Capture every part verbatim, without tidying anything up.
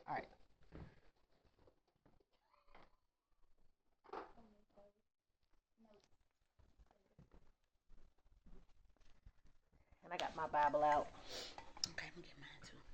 All right. And I got my Bible out. Okay, I'm gonna get mine too.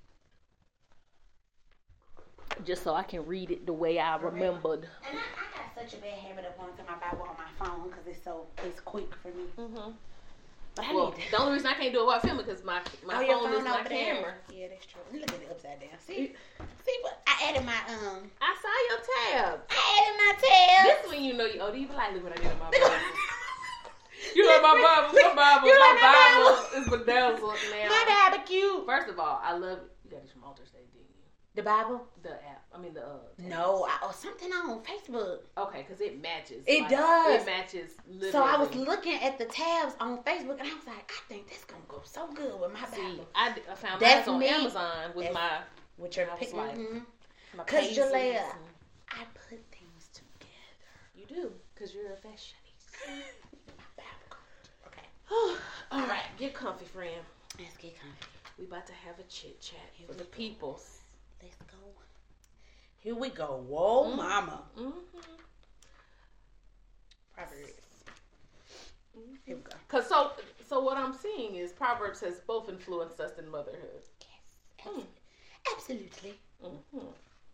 Just so I can read it the way I remembered. And I, I got such a bad habit of going to my Bible on my phone because it's so it's quick for me. Mm-hmm. But I Well, need to. the only reason I can't do it while filming because my my oh, phone, phone is my over camera. there. Yeah, that's true. Look at it upside down. See, see what I added my um. I saw your tab. I added my tab. This when you know you. Oh, do you be like, look what I did in my Bible? You like my Bible? My Bible. You my like my Bible, Bible? is bedazzled now. My Bible cute. First of all, I love it. You got this from Alter State, didn't you? The Bible? The app. I mean the. Uh, No, I, oh, something on Facebook. Okay, because it matches. It like, does. It matches. Literally. So I was looking at the tabs on Facebook, and I was like, I think this gonna go so good with my See, Bible. I, I found That's mine on me. Amazon with That's my. With your I was pic, like, mm-hmm. my Cause pages Jalea, and- I put things together. You do, because you're a fashionista. My Bible code. Okay, All right, get comfy, friend. let's get comfy. We about to have a chit chat Here for we the go. peoples. Let's go. Here we go. Whoa, Mm. mama. Mm-hmm. Proverbs. Here we go. Cause so so what I'm seeing is Proverbs has both influenced us in motherhood. Yes, abs- absolutely. Mm-hmm.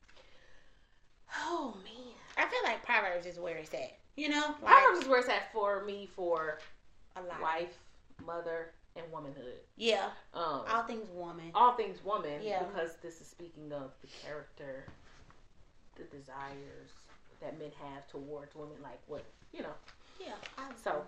Oh man, I feel like Proverbs is where it's at. You know, like Proverbs is where it's at for me for a lot. wife, mother, and womanhood. Yeah, Um, all things woman. all things woman. Yeah. Because this is speaking of the character, the desires that men have towards women, like what you know. Yeah. I So,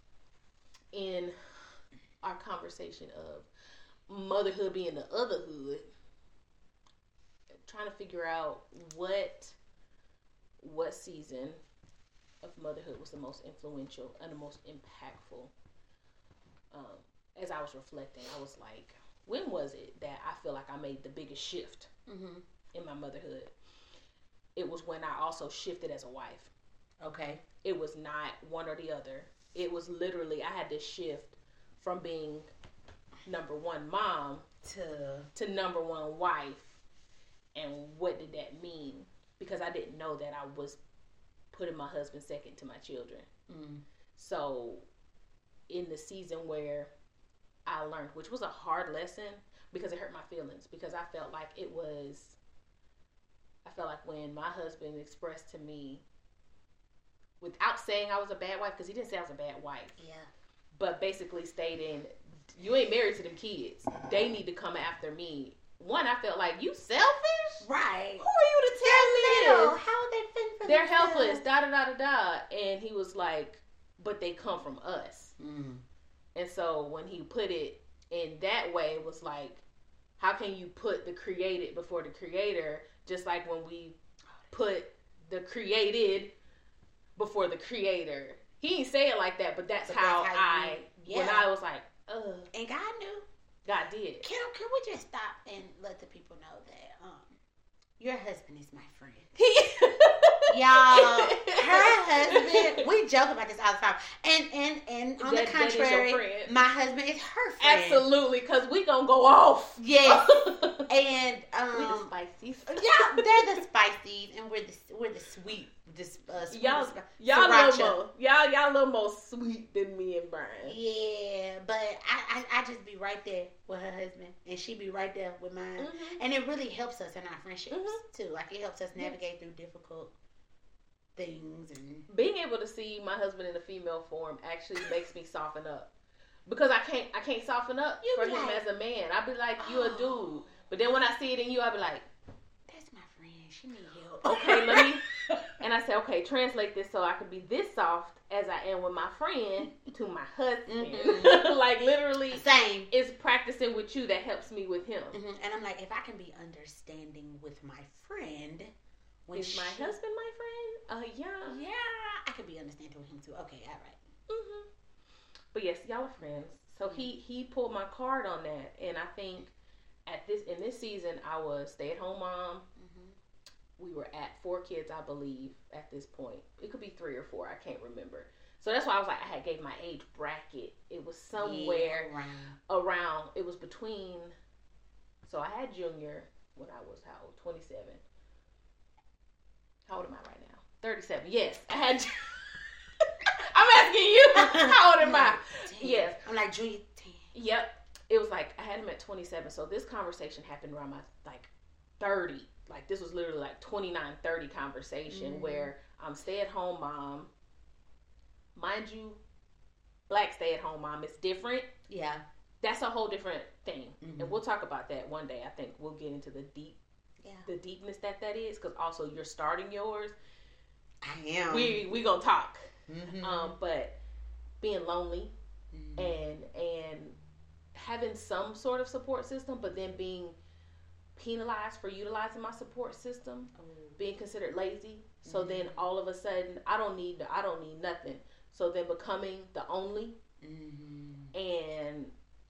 in our conversation of motherhood being the otherhood, trying to figure out what what season of motherhood was the most influential and the most impactful. Um, as I was reflecting, I was like, when was it that I feel like I made the biggest shift Mm-hmm. in my motherhood? It was when I also shifted as a wife. Okay. It was not one or the other. It was literally, I had to shift from being number one mom To to number one wife. And what did that mean? Because I didn't know that I was putting my husband second to my children. mm. So in the season where I learned, which was a hard lesson because it hurt my feelings, because I felt like it was, I felt like when my husband expressed to me, without saying I was a bad wife, because he didn't say I was a bad wife, Yeah. but basically stating, you ain't married to them kids. They need to come after me. One, I felt like, you selfish? Right. Who are you to tell me Little. this? How are they fend for They're themselves? helpless, da da da da da. And he was like, but they come from us. Mm. And so when he put it in that way, it was like, how can you put the created before the creator? Just like when we put the created before the creator. He didn't say it like that, but that's But how, that's how I, you- when yeah. I was like, ugh, And God knew. God did. Can can we just stop and let the people know that um your husband is my friend. Y'all, her husband, we joke about this all the time. And and and on That- the that is your contrary, friend. my husband is her friend. Absolutely, because we gonna go off. Yes. And we the um spicy. yeah, they're the spices and we're the we're the sweet this uh sweet Y'all, spi- y'all sriracha. little more, y'all, y'all little more sweet than me and Brian. Yeah, but I, I I just be right there with her husband, and she be right there with mine, Mhm. and it really helps us in our friendships Mhm. too. Like it helps us navigate through difficult things, and Being able to see my husband in a female form actually makes me soften up, because I can't, I can't soften up You for be him like, as a man. I be like, you a oh. dude, but then when I see it in you, I be like, that's my friend. She need help. okay, let me. And I say, okay, translate this so I can be this soft as I am with my friend to my husband. Mhm. Like literally, Same. it's practicing with you that helps me with him. hmm And I'm like, if I can be understanding with my friend, when Is my she- husband my friend? Uh, yeah. Yeah, I can be understanding with him too. Okay, all right. hmm But yes, y'all are friends. So he he pulled my card on that, and I think at this in this season I was stay at home mom. Mm-hmm. We were at four kids, I believe, at this point. It could be three or four. I can't remember. So that's why I was like, I had gave my age bracket. It was somewhere Yeah, around. around. It was between. So I had Junior, when I was how old? twenty-seven. How old am I right now? thirty-seven. Yes, I had. To... I'm asking you. How old am I? ten. Yes. I'm like junior ten. Yep. It was like I had him at twenty-seven. So this conversation happened around my like thirty. Like this was literally like twenty-nine, thirty conversation mm-hmm. where I'm stay-at-home mom. Mind you, black stay-at-home mom is different. Yeah. That's a whole different thing. Mm-hmm. And we'll talk about that one day. I think we'll get into the deep, yeah. the deepness that that is. Because also you're starting yours. I am. We we gonna talk. Mm-hmm. Um, but being lonely mm-hmm. and and having some sort of support system, but then being penalized for utilizing my support system, oh. being considered lazy. So mm-hmm. then all of a sudden I don't need I don't need nothing. So then becoming the only, mm-hmm. and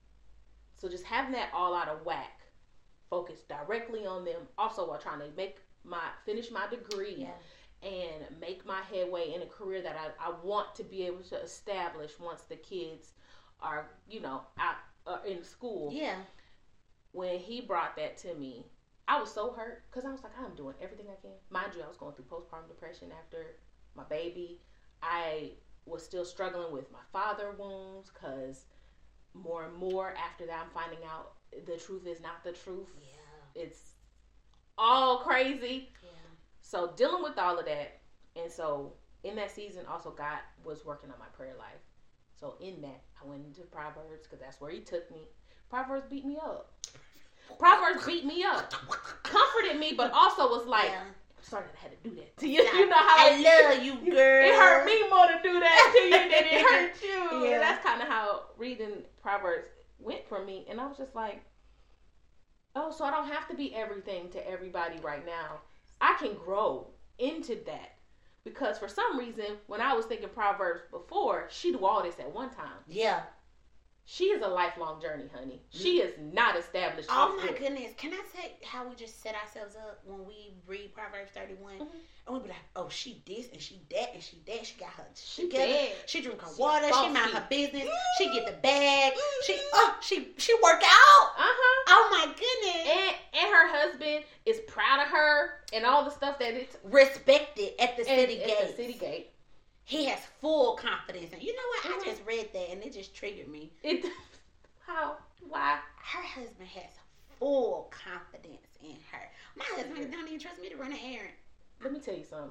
so just having that all out of whack, focus directly on them. Also while trying to make my finish my degree. Yeah. And make my headway in a career that I, I want to be able to establish once the kids are, you know, out uh, in school. Yeah. When he brought that to me, I was so hurt because I was like, I'm doing everything I can. Mind you, I was going through postpartum depression after my baby. I was still struggling with my father wounds because more and more after that, I'm finding out the truth is not the truth. Yeah. It's all crazy. Yeah. So dealing with all of that, and so in that season also God was working on my prayer life. So in that, I went into Proverbs because that's where he took me. Proverbs beat me up. Proverbs beat me up. Comforted me, but also was like, yeah. sorry that I had to do that to you. You know how I it, love you, girl. It hurt me more to do that to you than it hurt you. Yeah. And that's kind of how reading Proverbs went for me. And I was just like, oh, so I don't have to be everything to everybody right now. I can grow into that. Because for some reason, when I was thinking Proverbs before, she do all this at one time. Yeah. She is a lifelong journey, honey. She is not established. Oh my goodness. Can I say how we just set ourselves up when we read Proverbs thirty-one? Mm-hmm. And we be like, oh, she this and she that and she that. She got her she together. Dead. She drink her she water. funky. She mind her business. Mm-hmm. She get the bag. Mm-hmm. She oh she she work out. Uh-huh. Oh my goodness. And and her husband is proud of her and all the stuff that it's respected at the city at, gate. At the city gate. He has full confidence. And you know what? Mm-hmm. I just read that and it just triggered me. It How? Why? Her husband has full confidence in her. My husband don't even trust me to run an errand. Let me tell you something.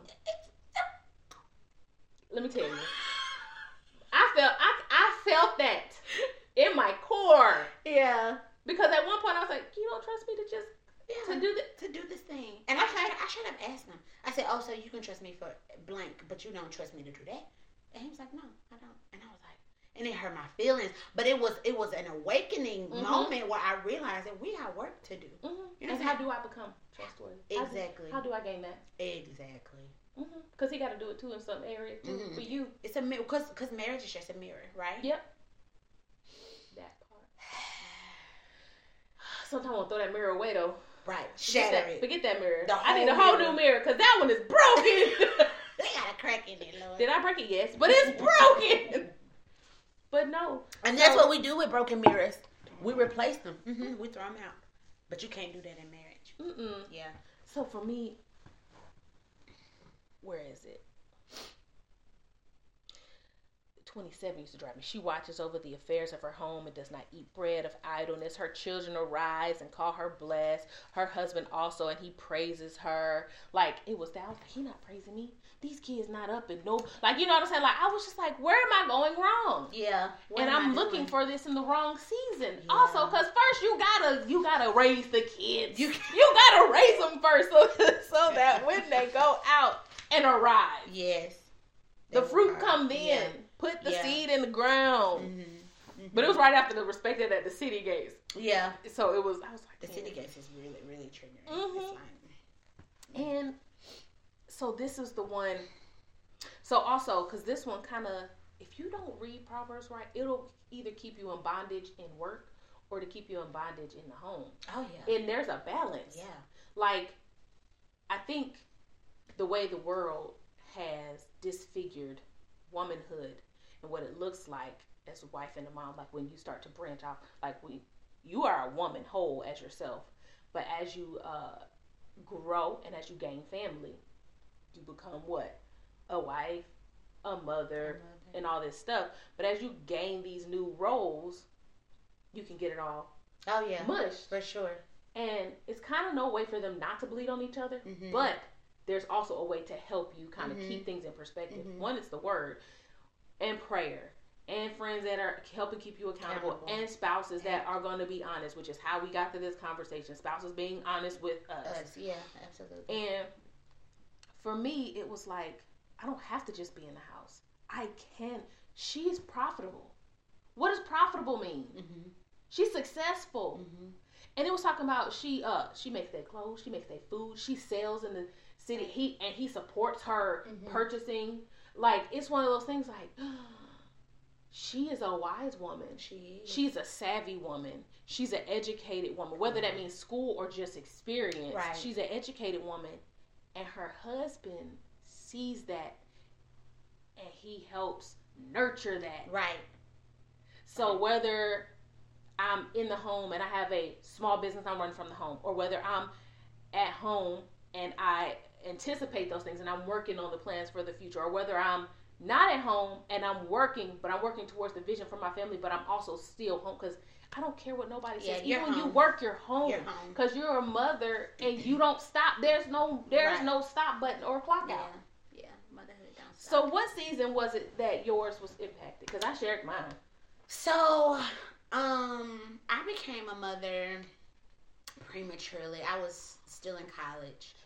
Let me tell you. I felt I I felt that in my core. Yeah. Because at one point I was like, you don't trust me to just yeah, to do this to do this thing. And I should I should have asked him. I said, oh, so you can trust me for blank, but you don't trust me to do that? And he was like, no, I don't. And I was like. And it hurt my feelings, but it was it was an awakening mm-hmm. moment where I realized that we have work to do. Mm-hmm. You know and how do I become trustworthy? Exactly. How do, how do I gain that? Exactly. Because mm-hmm. he got to do it too in some areas too mm-hmm. for you. It's a mirror because because marriage is just a mirror, right? Yep. That part. Sometimes I want to throw that mirror away though. Right. Shatter Forget it. Forget that mirror. The I need a whole mirror. new mirror because that one is broken. They got a crack in it, Lord. Did I break it? Yes, but it's broken. But no. And that's so, what we do with broken mirrors. We replace them. Mm-hmm. We throw them out. But you can't do that in marriage. Mm-mm. Yeah. So for me, where is it? twenty-seven used to drive me. She watches over the affairs of her home and does not eat bread of idleness. Her children arise and call her blessed. Her husband also, and he praises her. Like, it was that. I was like, he not praising me. These kids not up and no. Like, you know what I'm saying? Like, I was just like, where am I going wrong? Yeah. And I'm looking for this in the wrong season. Yeah. Also, because first you gotta you gotta raise the kids. You you gotta raise them first, so so that when they go out and arrive, yes, the fruit come then. Yeah. Put the yeah. seed in the ground. Mm-hmm. Mm-hmm. But it was right after the respected at the city gates. Yeah. So it was. I was like, the city gates is really really triggering. Mm-hmm. It's like, and so this is the one. So also, because this one kind of, if you don't read Proverbs right, it'll either keep you in bondage in work or to keep you in bondage in the home. Oh yeah. And there's a balance. Yeah. Like, I think the way the world has disfigured womanhood and what it looks like as a wife and a mom, like when you start to branch out, like we, you are a woman whole as yourself, But as you uh, grow and as you gain family, you become what? A wife, a mother, a and all this stuff. But as you gain these new roles, you can get it all oh yeah mushed. For sure. And it's kind of no way for them not to bleed on each other, mm-hmm. but there's also a way to help you kind of mm-hmm. keep things in perspective. Mm-hmm. One is the word and prayer and friends that are helping keep you accountable, accountable. and spouses and that are going to be honest, which is how we got to this conversation. Spouses being honest with us. Us, yeah, absolutely. And for me, it was like, I don't have to just be in the house. I can. She's profitable. What does profitable mean? Mm-hmm. She's successful. Mm-hmm. And it was talking about she uh she makes their clothes, she makes their food, she sells in the city. He and he supports her mm-hmm. purchasing. Like, it's one of those things like, she is a wise woman. She is. She's a savvy woman. She's an educated woman. Whether that means school or just experience. Right. She's an educated woman. And her husband sees that and he helps nurture that. Right. So right. whether I'm in the home and I have a small business I'm running from the home, or whether I'm at home and I anticipate those things and I'm working on the plans for the future, or whether I'm not at home and I'm working, but I'm working towards the vision for my family, but I'm also still home, because I don't care what nobody says. Yeah, Even when home. you work, you're home, because you're, you're a mother and you don't stop. There's no there's right. no stop button or clock yeah. out. Yeah, motherhood don't stop. So what season was it that yours was impacted? Because I shared mine. So, um, I became a mother prematurely. I was still in college.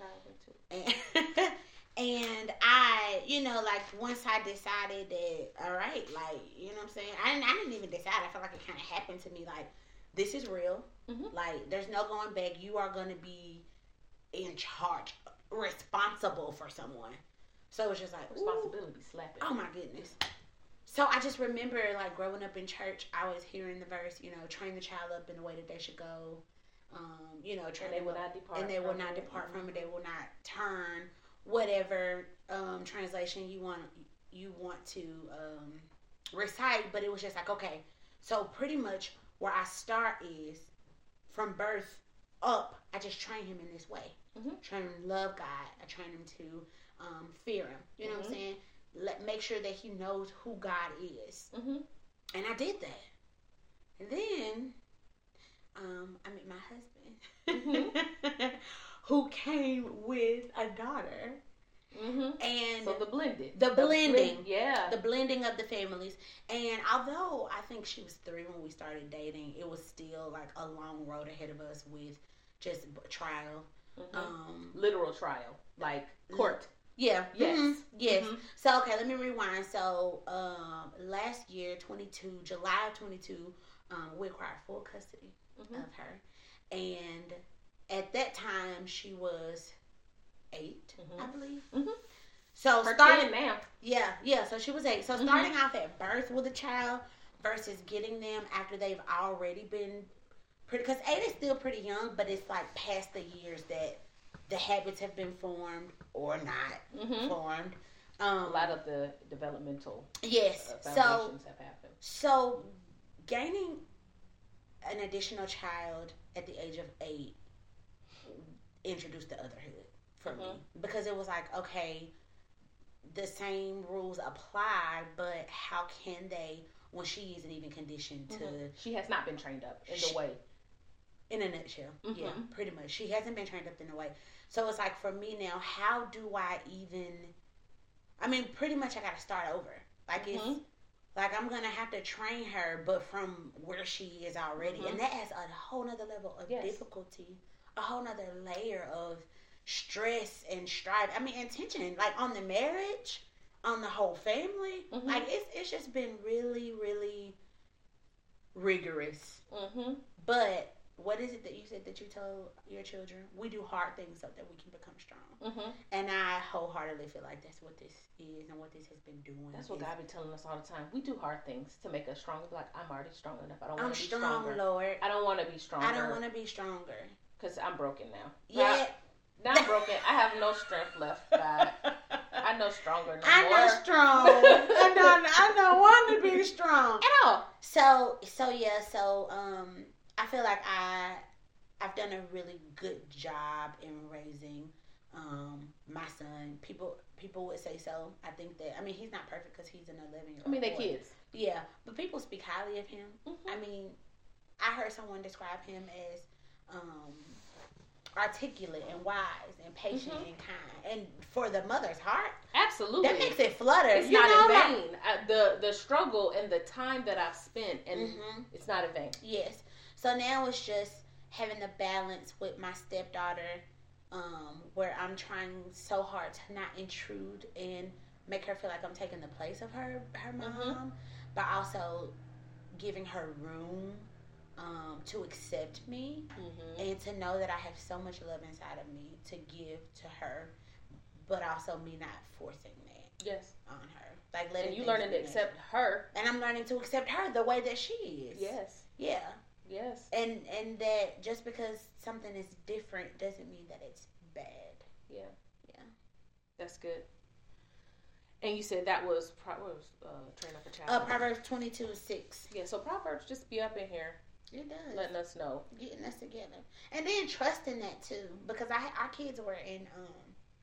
And, and I, you know, like, once I decided that, all right, like, you know what I'm saying? I didn't, I didn't even decide. I felt like it kind of happened to me. Like, this is real. Mm-hmm. Like, there's no going back. You are going to be in charge, responsible for someone. So it was just like, responsibility slapping. Oh my goodness. So I just remember, like, growing up in church, I was hearing the verse, you know, train the child up in the way that they should go. Um, you know, train and they will up, not depart. And they will from not it. depart from it. They will not turn. Whatever um, translation you want, you want to um, recite. But it was just like, okay. So pretty much where I start is from birth up. I just train him in this way. Mm-hmm. Train him to love God. I train him to um, fear Him. You know mm-hmm. what I'm saying? Let make sure that he knows who God is. Mm-hmm. And I did that. And then um, I met my husband, mm-hmm. who came with a daughter. Mm-hmm. And so the blended, the, the blending, blend, yeah, the blending of the families. And although I think she was three when we started dating, it was still like a long road ahead of us with just trial, mm-hmm. um, literal trial, like court. Yeah. Yes. Mm-hmm. Yes. Mm-hmm. So, okay, let me rewind. So, um, last year, twenty-two, July of twenty-two, um, we acquired full custody mm-hmm. of her. And at that time, she was eight, mm-hmm. I believe. Mm-hmm. So, her starting now. Yeah, yeah. So, she was eight. So, starting mm-hmm. off at birth with a child versus getting them after they've already been pretty, because eight is still pretty young, but it's like past the years that the habits have been formed or not mm-hmm. formed. Um, a lot of the developmental yes. uh, foundations so, have happened. So, gaining an additional child at the age of eight introduced the otherhood for mm-hmm. me. Because it was like, okay, the same rules apply, but how can they, when she isn't even conditioned to... Mm-hmm. She has not been trained up in she, the way. In a nutshell. Mm-hmm. Yeah, pretty much. She hasn't been trained up in the way. So it's like, for me now, how do I even... I mean, pretty much I got to start over. Like, mm-hmm. it's... Like, I'm going to have to train her, but from where she is already. Mm-hmm. And that adds a whole nother level of yes. difficulty. A whole nother layer of stress and strife. I mean, and tension. Like, on the marriage, on the whole family. Mm-hmm. Like, it's, it's just been really, really rigorous. Mm-hmm. But... What is it that you said that you tell your children? We do hard things so that we can become strong. Mm-hmm. And I wholeheartedly feel like that's what this is and what this has been doing. That's what God be telling us all the time. We do hard things to make us strong. Like, I'm already strong enough. I don't want to be strong, stronger. Lord. I don't want to be stronger. I don't want to be stronger. Because I'm broken now. Yeah. Now, now I'm broken. I have no strength left, God. I know stronger now. I'm not strong. I don't, I don't want to be strong. At all. So, so yeah, so, um... I feel like I I've done a really good job in raising um, my son. People people would say so. I think that, I mean, he's not perfect because he's an eleven year old. I mean, they're kids. Yeah, but people speak highly of him. Mm-hmm. I mean, I heard someone describe him as um, articulate and wise and patient mm-hmm. and kind. And for the mother's heart, absolutely, that makes it flutter. It's you not know, in like, vain. I, the the struggle and the time that I've spent, and mm-hmm. it's not in vain. Yes. So now it's just having the balance with my stepdaughter, um, where I'm trying so hard to not intrude and make her feel like I'm taking the place of her her mom, mm-hmm. but also giving her room um, to accept me mm-hmm. and to know that I have so much love inside of me to give to her, but also me not forcing that yes on her. Like letting and you learning to accept her, and I'm learning to accept her the way that she is. Yes. Yeah. Yes. And and that just because something is different doesn't mean that it's bad. Yeah. Yeah. That's good. And you said that was, what was uh, Train Up a Child? Uh, Proverbs twenty-two six. Yeah, so Proverbs just be up in here. It does. Letting us know. Getting us together. And then trusting that too. Because I our kids were in um,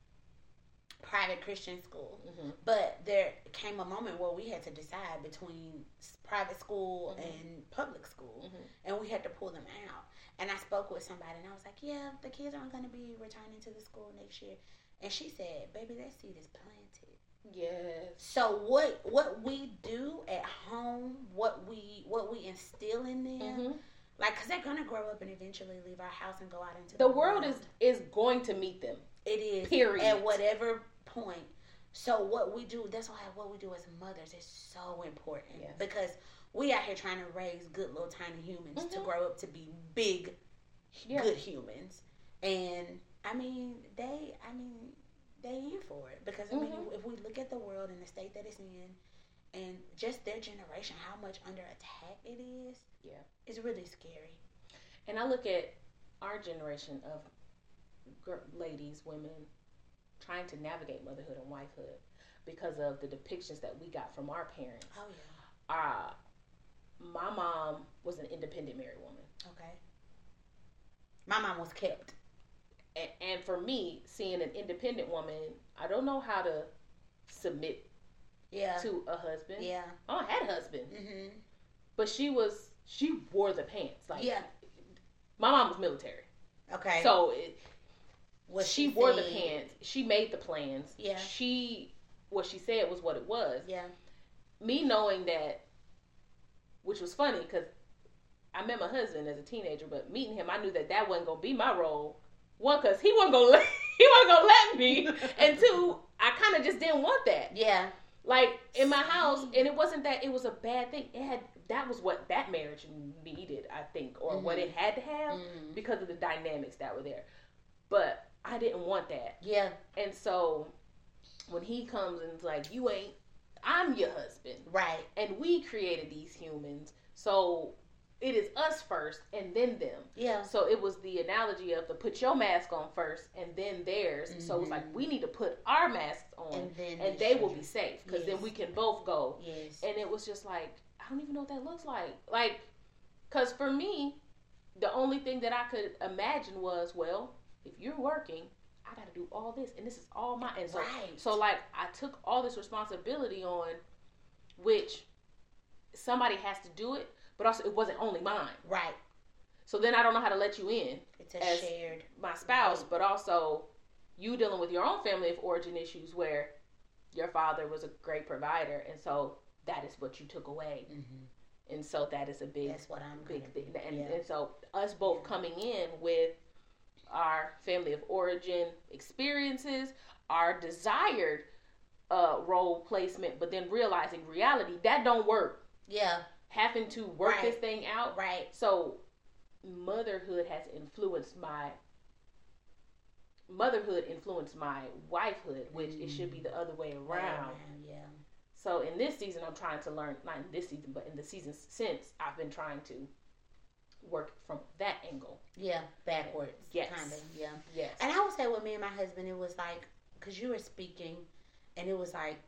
private Christian school. Mm-hmm. But there came a moment where we had to decide between private school mm-hmm. and public school. Mm-hmm. And we had to pull them out. And I spoke with somebody and I was like, yeah, the kids aren't going to be returning to the school next year. And she said, baby, that seed is planted. Yes. So what what we do at home, what we what we instill in them, mm-hmm. like, because they're going to grow up and eventually leave our house and go out into the, the world. world. is is going to meet them. It is. Period. At whatever point. So what we do, that's why what we do as mothers is so important. Yes. Because we out here trying to raise good little tiny humans mm-hmm. to grow up to be big, yeah. good humans. And, I mean, they, I mean... they in for it because I mean mm-hmm. if we look at the world and the state that it's in and just their generation, how much under attack it is, yeah, it's really scary. And I look at our generation of ladies, women trying to navigate motherhood and wifehood because of the depictions that we got from our parents. Oh yeah. Uh, my mom was an independent married woman. Okay. My mom was kept. And for me, seeing an independent woman, I don't know how to submit yeah. to a husband. Yeah. I had a husband. Mm-hmm. But she was, she wore the pants. Like, yeah. My mom was military. Okay. So, it, what she, she wore said. the pants. She made the plans. Yeah. She, what she said was what it was. Yeah. Me knowing that, which was funny because I met my husband as a teenager, but meeting him, I knew that that wasn't going to be my role. One, because he wasn't gonna let he wasn't gonna let me, and two, I kind of just didn't want that. Yeah, like in my house, and it wasn't that it was a bad thing. It had that was what that marriage needed, I think, or mm-hmm. what it had to have mm-hmm. because of the dynamics that were there. But I didn't want that. Yeah, and so when he comes and is like, "You ain't, I'm your husband," right? And we created these humans, so. It is us first and then them. Yeah. So it was the analogy of the put your mask on first and then theirs. Mm-hmm. So it's like we need to put our masks on and, then and they will be safe because yes. then we can both go. Yes. And it was just like, I don't even know what that looks like. Like, because for me, the only thing that I could imagine was, well, if you're working, I got to do all this and this is all my. And so, right. so like I took all this responsibility on, which somebody has to do it. But also, it wasn't only mine. Right. So then I don't know how to let you in. It's a as shared. My spouse, but also you dealing with your own family of origin issues where your father was a great provider. And so that is what you took away. Mm-hmm. And so that is a big, That's what I'm big thing. And, yeah. and so us both yeah. coming in with our family of origin experiences, our desired uh, role placement, but then realizing reality, that don't work. Yeah. Having to work right. this thing out. Right. So motherhood has influenced my motherhood influenced my wifehood, which mm. it should be the other way around. Yeah. So in this season I'm trying to learn, not in this season, but in the seasons since, I've been trying to work from that angle. Yeah, backwards. Yes. Kind of, yeah. Yes. And I would say with me and my husband, it was like, because you were speaking, and it was like,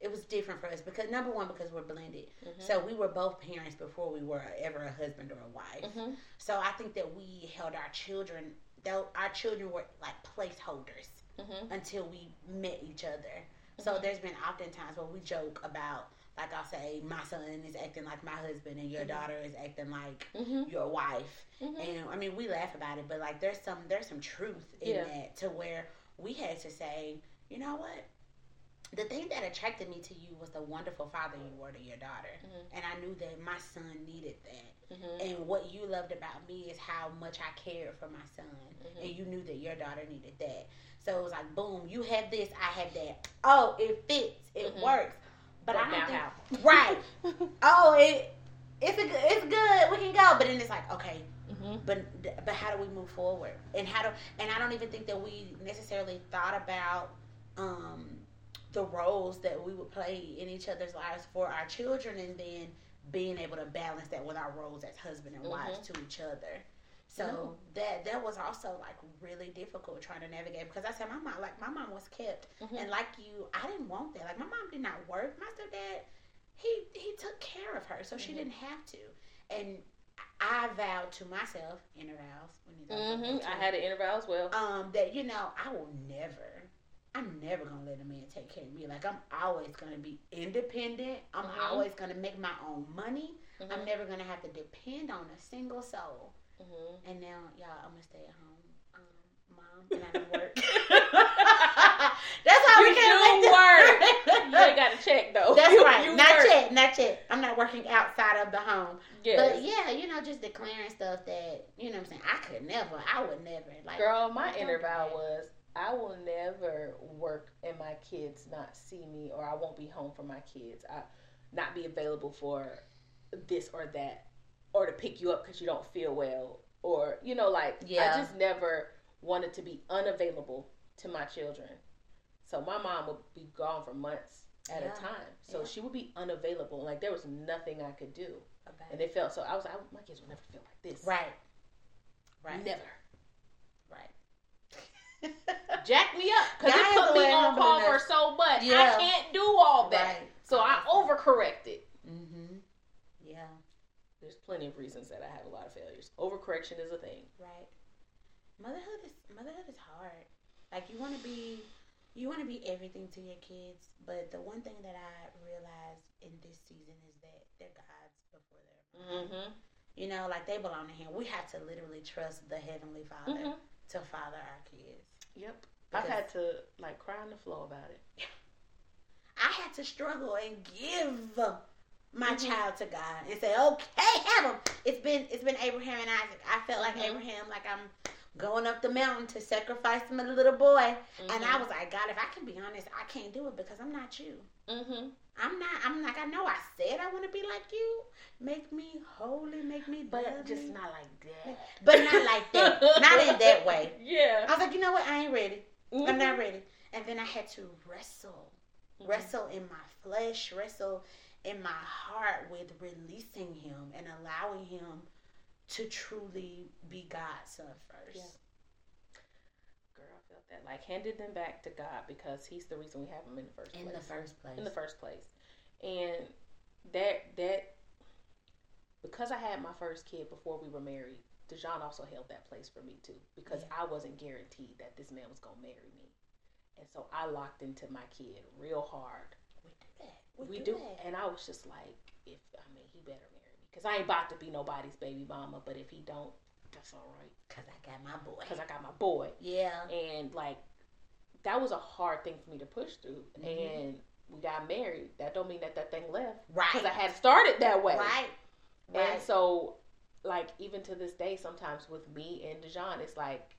it was different for us because number one, because we're blended. Mm-hmm. So we were both parents before we were ever a husband or a wife. Mm-hmm. So I think that we held our children, though our children were like placeholders mm-hmm. until we met each other. Mm-hmm. So there's been often times where we joke about, like I'll say, my son is acting like my husband and your mm-hmm. daughter is acting like mm-hmm. your wife. Mm-hmm. And I mean, we laugh about it, but like there's some there's some truth in yeah. that to where we had to say, you know what? The thing that attracted me to you was the wonderful father you were to your daughter. Mm-hmm. And I knew that my son needed that. Mm-hmm. And what you loved about me is how much I cared for my son. Mm-hmm. And you knew that your daughter needed that. So it was like, boom, you have this, I have that. Oh, it fits. It mm-hmm. works. But right I don't now, think... how? Right. oh, it it's a, it's good. We can go. But then it's like, okay, mm-hmm. but but how do we move forward? And how do... And I don't even think that we necessarily thought about... um. the roles that we would play in each other's lives for our children, and then being able to balance that with our roles as husband and wives mm-hmm. to each other. So mm-hmm. that that was also like really difficult trying to navigate, because I said my mom, like my mom was kept, mm-hmm. and like you, I didn't want that. Like my mom did not work. My stepdad, he he took care of her, so mm-hmm. she didn't have to. And I vowed to myself, inner vows. Mm-hmm. I had an inner vow as well. Um, that you know I will never. I'm never going to let a man take care of me. Like, I'm always going to be independent. I'm mm-hmm. always going to make my own money. Mm-hmm. I'm never going to have to depend on a single soul. Mm-hmm. And now, y'all, I'm going to stay at home. Um, Mom, and I don't work. That's how you we can do work. You ain't got to check, though. That's you, right. You not work. yet. Not yet. I'm not working outside of the home. Yes. But, yeah, you know, just declaring stuff that, you know what I'm saying, I could never. I would never. Like, girl, my inner vow was, I will never work and my kids not see me, or I won't be home for my kids. I not be available for this or that, or to pick you up because you don't feel well, or, you know, like, yeah. I just never wanted to be unavailable to my children. So my mom would be gone for months at yeah. a time. So yeah. she would be unavailable. Like, there was nothing I could do. Okay. And it felt so, I was like, my kids will never feel like this. Right. Right. Never. Right. Jack me up because it put me on call for so much. Yeah. I can't do all that, right. So I overcorrected. Mm-hmm. Yeah, there's plenty of reasons that I have a lot of failures. Overcorrection is a thing. Right. Motherhood is motherhood is hard. Like you want to be, you want to be everything to your kids, but the one thing that I realized in this season is that they're God's before they're mine. Mm-hmm. You know, like they belong to Him. We have to literally trust the Heavenly Father mm-hmm. to father our kids. Yep. Because I've had to like cry on the floor about it. I had to struggle and give my mm-hmm. child to God and say, okay, have him. It's been it's been Abraham and Isaac. I felt like mm-hmm. Abraham, like I'm going up the mountain to sacrifice my little boy. Mm-hmm. And I was like, God, if I can be honest, I can't do it because I'm not you. Mm-hmm. I'm not, I'm like, I know I said I want to be like you. Make me holy, make me But lovely. just not like that. But not like that. Not in that way. Yeah. I was like, you know what? I ain't ready. Mm-hmm. I'm not ready. And then I had to wrestle. Mm-hmm. Wrestle in my flesh. Wrestle in my heart with releasing Him and allowing Him to truly be God's son first. Yeah. Girl, I felt that. Like, handed them back to God because He's the reason we have them in the first in place. In the first place. In the first place. And that, that, because I had my first kid before we were married, Dejan also held that place for me too. Because yeah. I wasn't guaranteed that this man was going to marry me. And so I locked into my kid real hard. We do that. We, we do, do. That. And I was just like, if, I mean, he better marry me. Because I ain't about to be nobody's baby mama. But if he don't, that's all right. Because I got my boy. Because I got my boy. Yeah. And like, that was a hard thing for me to push through. Mm-hmm. And we got married. That don't mean that that thing left. Right. Because I had started that way. Right. Right. And so, like, even to this day, sometimes with me and Dejan, it's like,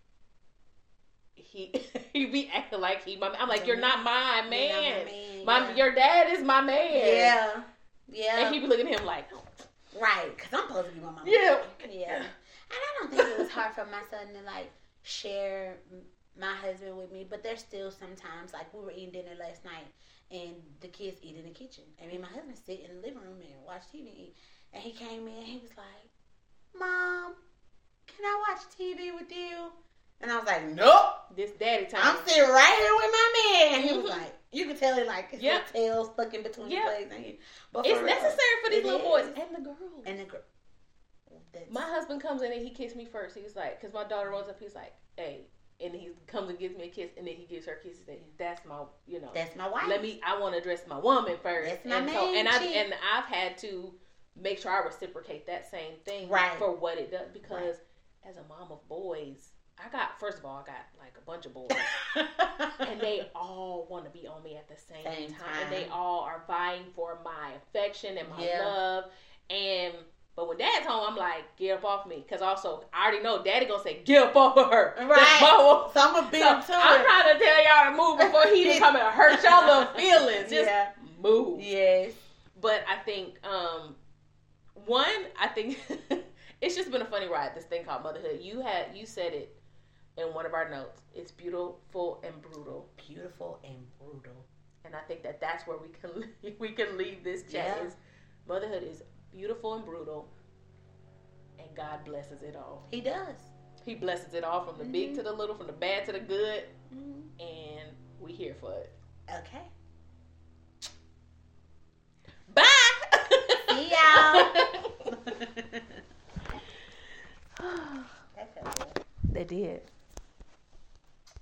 he he be acting like he my I'm like, you're not my man. Not my, man. my yeah. Your dad is my man. Yeah. Yeah. And he be looking at him like, right, because I'm supposed to be my mama. Yeah. Yeah. And I don't think it was hard for my son to, like, share my husband with me, but there's still sometimes, like, we were eating dinner last night, and the kids eat in the kitchen. I mean, my husband sit in the living room and watch T V and eat. And he came in, and he was like, Mom, can I watch T V with you? And I was like, nope. This daddy time. I'm sitting right here with my man. And he was like, You can tell it like his Yep. little tail stuck in between Yep. his legs. And you, but It's for real, necessary for these it little is. boys and the girls. And the girl. That's, My husband comes in and he kissed me first. He's like, because my daughter runs up, he's like, hey. And he comes and gives me a kiss, and then he gives her kisses. And that's my, you know. that's my wife. Let me, I want to address my woman first. That's my and man, so, and I chick. and I've had to make sure I reciprocate that same thing Right. for what it does. Because Right. as a mom of boys, I got, first of all, I got like a bunch of boys. And they all want to be on me at the same, Same time. time. And they all are vying for my affection and my Yeah. love. And but when dad's home, I'm like, get up off me. Because also, I already know daddy going to say, get up off of her. Right. That's my woman. So I'm going to beat So him to I'm it. trying to tell y'all to move before he even come and hurt y'all little feelings. Just Yeah. move. Yes. But I think, um, one, I think it's just been a funny ride, this thing called motherhood. You had, you said it in one of our notes. It's beautiful and brutal. Beautiful and brutal. And I think that that's where we can we can leave this chat. Yeah. Is motherhood is beautiful and brutal, and God blesses it all. He does. He blesses it all, from the Mm-hmm. big to the little, from the bad to the good, Mm-hmm. and we here for it. Okay. Bye. See y'all. That felt good. They did.